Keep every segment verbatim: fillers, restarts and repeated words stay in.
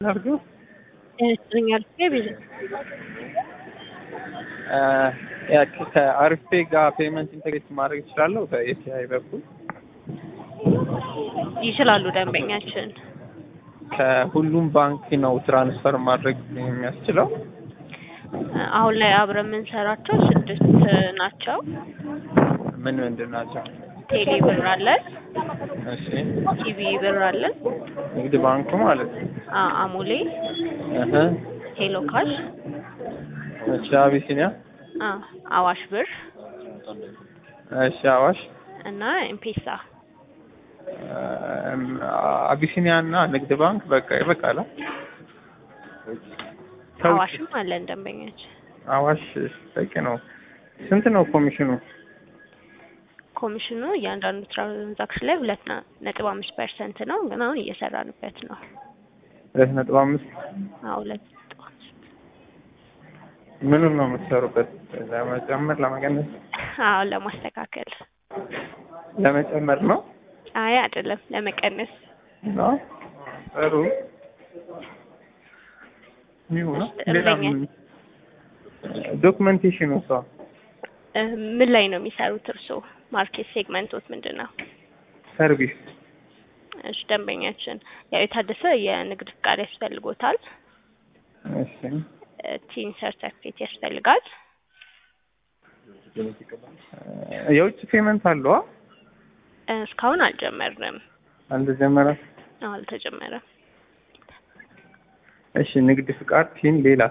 አድርገው ያስኛል ቢዝ ያ ከአርፌ ጋር ፔመንት ኢንተግሬት ማድረግ ይችላልው በኤፒአይ በኩል ይችላሉ። ደንበኛችን ከሁሉም ባንክ ነው ትራንስፈር ማድረግ የሚያስችለው። አሁን ላይ አብረን የምንሰራቸው ስድስት ናቸው። ምን ምንድን ናቸው? ቴሌ ብር አለን፣ እሺ፣ ቲቪ ብር አለን፣ ንግድ ባንኩ ማለት ነው። አ አሞሌ፣ እህ ሄሎ ካሽ፣ እሺ፣ አቢሲኒያ፣ አ አዋሽ ብር፣ እሺ፣ አዋሽ እና ኤምፔሳ። አቢሲኒያ እና ንግድ ባንክ በቃ ይበቃል። አዋሽም አለን ደንበኛችን። አዋሽ በቂ ነው። ስንት ነው ኮሚሽኑ? ኮሚሽኑ እያንዳንዱ ትራንዛክሽን ላይ ሁለት ነጥብ አምስት ፐርሰንት ነው፣ ግን አሁን እየሰራንበት ነው። ሁለት ነጥብ አምስት አዎ፣ ሁለት ነጥብ አምስት ምኑን ነው የምትሰሩበት? ለመጨመር ለመቀነስ? አዎ፣ ለማስተካከል ለመጨመር ነው? አይ አይደለም፣ ለመቀነስ ነው። ጥሩ ይሁን። ሌላ ዶክመንቴሽን ወጣ። ምን ላይ ነው የሚሰሩት እርስዎ? ማርኬት ሴግመንቶት ምንድነው? ሰርቪስ። እሺ፣ ደንበኛችን ያው የታደሰ የንግድ ፍቃድ ያስፈልጎታል። እሺ፣ ቲን ሰርቲፊኬት ያስፈልጋል። የውጭ ፔመንት አለው? እስካሁን አልጀመርንም። አልተጀመረም? አዎ፣ አልተጀመረም። እሺ፣ ንግድ ፍቃድ ቲን፣ ሌላ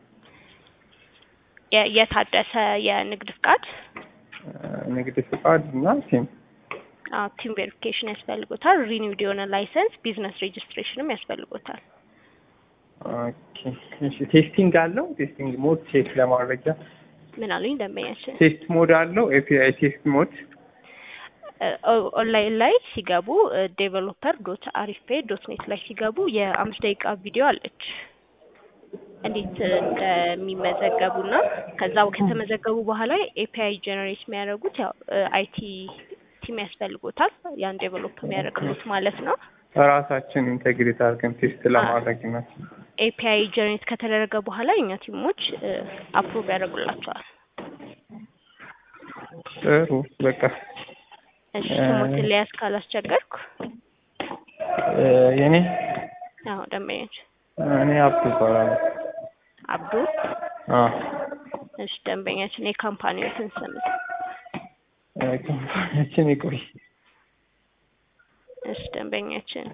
የታደሰ የንግድ ፍቃድ ንግድ ፍቃድ እና ቲም አዎ፣ ቲም ቬሪፊኬሽን ያስፈልጎታል። ሪኒውድ የሆነ ላይሰንስ፣ ቢዝነስ ሬጅስትሬሽንም ያስፈልጎታል። ኦኬ። እሺ፣ ቴስቲንግ አለው? ቴስቲንግ ሞድ ቼክ ለማድረግ ምን አሉኝ ደንበኛችን? ቴስት ሞድ አለው? ኤፒአይ ቴስት ሞድ ኦንላይን ላይ ሲገቡ ዴቨሎፐር ዶት አሪፌ ዶት ኔት ላይ ሲገቡ የአምስት ደቂቃ ቪዲዮ አለች እንዴት እንደሚመዘገቡና ከዛው ከተመዘገቡ በኋላ ኤፒአይ ጀነሬት የሚያደርጉት ያው አይቲ ቲም ያስፈልጎታል። ያን ዴቨሎፕ የሚያደርጉት ማለት ነው። ራሳችን ኢንቴግሬት አድርገን ቴስት ለማድረግ ነው። ኤፒአይ ጀነሬት ከተደረገ በኋላ የኛ ቲሞች አፕሩቭ ያደርጉላቸዋል። ጥሩ በቃ እሺ፣ ስሞት ሊያስ ካላስቸገርኩ የኔ አዎ፣ ደንበኛች እኔ አብዱ ይባላል። አብዱ? አዎ። እሺ፣ ደንበኛችን የካምፓኒው ስም ስም ካምፓኒያችን ይቆይ። እሺ፣ ደንበኛችን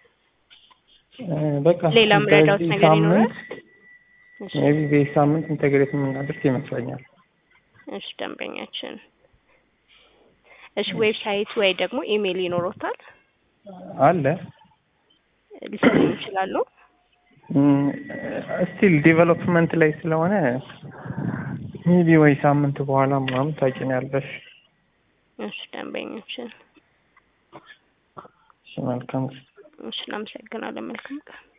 በቃ ሌላ ምረዳውት ነገር ይኖራል? እሺ፣ ሜቢ በሳምንት ኢንተግሬት የምናደርግ ይመስለኛል። እሺ፣ ደንበኛችን እሺ፣ ዌብሳይት ወይ ደግሞ ኢሜል ይኖሮታል? አለ። ሊሰሩ ይችላሉ? ስቲል ዴቨሎፕመንት ላይ ስለሆነ ሜቢ ወይ ሳምንት በኋላ ምናምን ታውቂኛለሽ። እሺ፣ ደንበኛችን እሺ፣ መልካም። እሺ፣ እናመሰግናለን። መልካም ቀን።